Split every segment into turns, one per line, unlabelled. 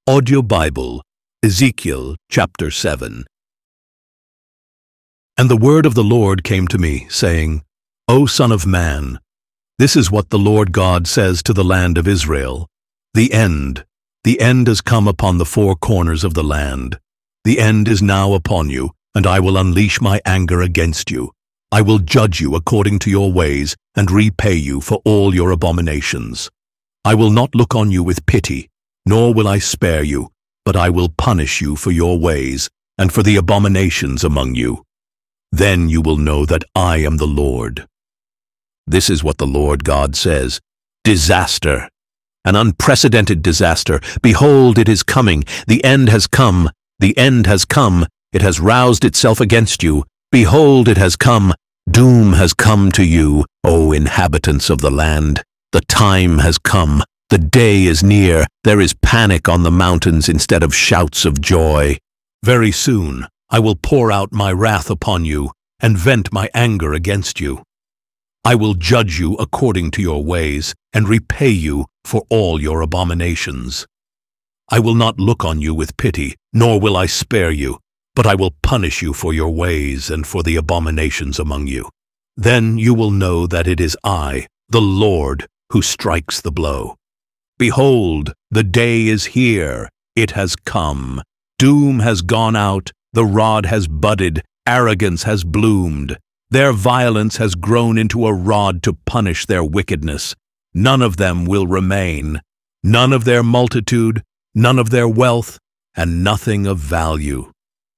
Audio Bible, Ezekiel chapter 7. And the word of the Lord came to me, saying, O Son of man, this is what the Lord God says to the land of Israel. The end has come upon the four corners of the land. The end is now upon you, and I will unleash my anger against you. I will judge you according to your ways, and repay you for all your abominations. I will not look on you with pity, nor will I spare you, but I will punish you for your ways, and for the abominations among you. Then you will know that I am the Lord. This is what the Lord God says, disaster, an unprecedented disaster. Behold, it is coming. The end has come. The end has come. It has roused itself against you. Behold, it has come. Doom has come to you, O inhabitants of the land. The time has come. The day is near. There is panic on the mountains instead of shouts of joy. Very soon I will pour out my wrath upon you and vent my anger against you. I will judge you according to your ways and repay you for all your abominations. I will not look on you with pity, nor will I spare you, but I will punish you for your ways and for the abominations among you. Then you will know that it is I, the Lord, who strikes the blow. Behold, the day is here. It has come. Doom has gone out. The rod has budded. Arrogance has bloomed. Their violence has grown into a rod to punish their wickedness. None of them will remain. None of their multitude, none of their wealth, and nothing of value.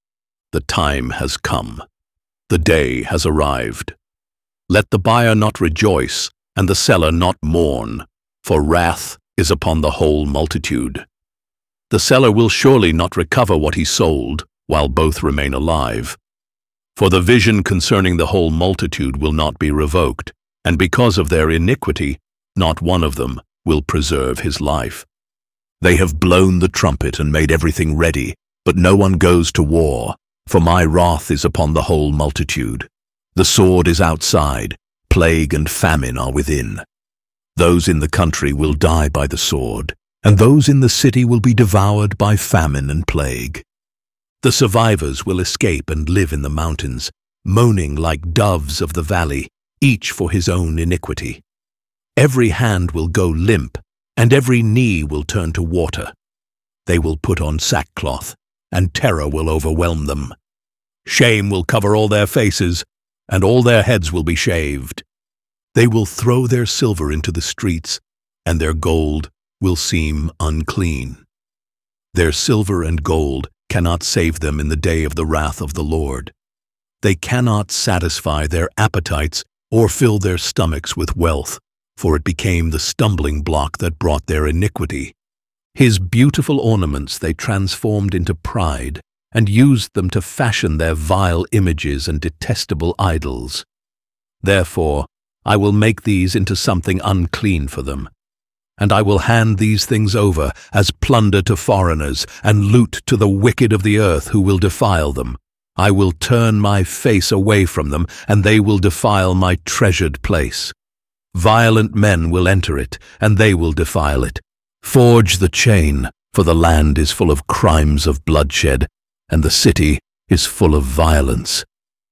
The time has come. The day has arrived. Let the buyer not rejoice, and the seller not mourn, for wrath is upon the whole multitude. The seller will surely not recover what he sold, while both remain alive. For the vision concerning the whole multitude will not be revoked, and because of their iniquity, not one of them will preserve his life. They have blown the trumpet and made everything ready, but no one goes to war, for my wrath is upon the whole multitude. The sword is outside, plague and famine are within. Those in the country will die by the sword, and those in the city will be devoured by famine and plague. The survivors will escape and live in the mountains, moaning like doves of the valley, each for his own iniquity. Every hand will go limp, and every knee will turn to water. They will put on sackcloth, and terror will overwhelm them. Shame will cover all their faces, and all their heads will be shaved. They will throw their silver into the streets, and their gold will seem unclean. Their silver and gold cannot save them in the day of the wrath of the Lord. They cannot satisfy their appetites or fill their stomachs with wealth, for it became the stumbling block that brought their iniquity. His beautiful ornaments they transformed into pride, and used them to fashion their vile images and detestable idols. Therefore, I will make these into something unclean for them, and I will hand these things over as plunder to foreigners and loot to the wicked of the earth who will defile them. I will turn my face away from them, and they will defile my treasured place. Violent men will enter it, and they will defile it. Forge the chain, for the land is full of crimes of bloodshed, and the city is full of violence.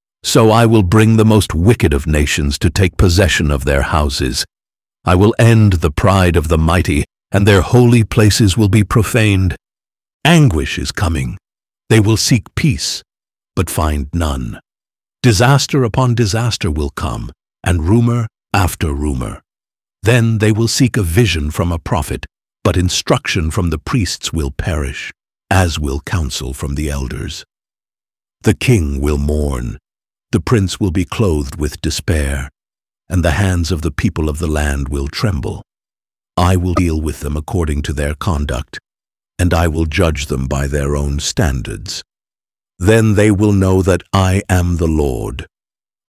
So I will bring the most wicked of nations to take possession of their houses. I will end the pride of the mighty, and their holy places will be profaned. Anguish is coming. They will seek peace, but find none. Disaster upon disaster will come, and rumor after rumor. Then they will seek a vision from a prophet, but instruction from the priests will perish, as will counsel from the elders. The king will mourn. The prince will be clothed with despair, and the hands of the people of the land will tremble. I will deal with them according to their conduct, and I will judge them by their own standards. Then they will know that I am the Lord.